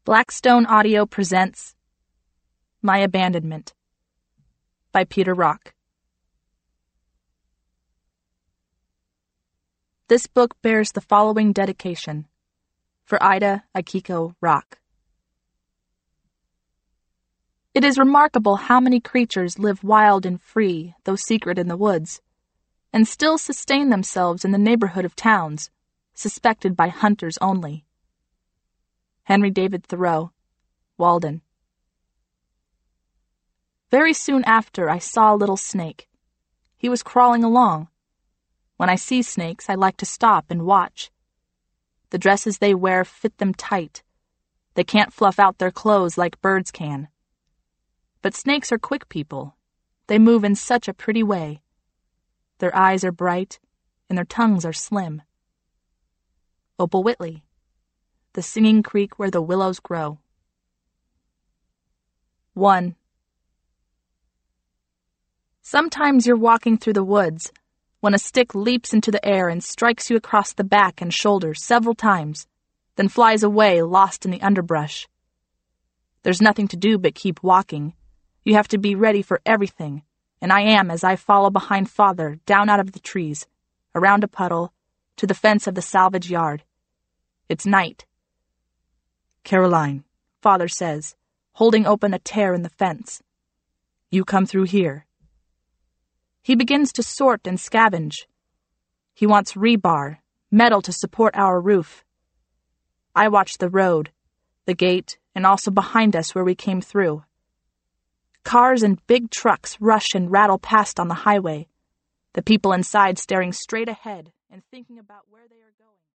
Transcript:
Blackstone Audio presents My Abandonment by Peter Rock. This book bears the following dedication for Ida Akiko Rock. It is remarkable how many creatures live wild and free, though secret in the woods, and still sustain themselves in the neighborhood of towns, suspected by hunters only. Henry David Thoreau, Walden. Very soon after, I saw a little snake. He was crawling along. When I see snakes, I like to stop and watch. The dresses they wear fit them tight. They can't fluff out their clothes like birds can. But snakes are quick people. They move in such a pretty way. Their eyes are bright, and their tongues are slim. Opal Whitley, The Singing Creek Where the Willows Grow. 1. Sometimes you're walking through the woods when a stick leaps into the air and strikes you across the back and shoulders several times, then flies away lost in the underbrush. There's nothing to do but keep walking. You have to be ready for everything, and I am as I follow behind Father down out of the trees, around a puddle, to the fence of the salvage yard. It's night. "Caroline," Father says, holding open a tear in the fence. "You come through here." He begins to sort and scavenge. He wants rebar, metal to support our roof. I watch the road, the gate, and also behind us where we came through. Cars and big trucks rush and rattle past on the highway, the people inside staring straight ahead and thinking about where they are going.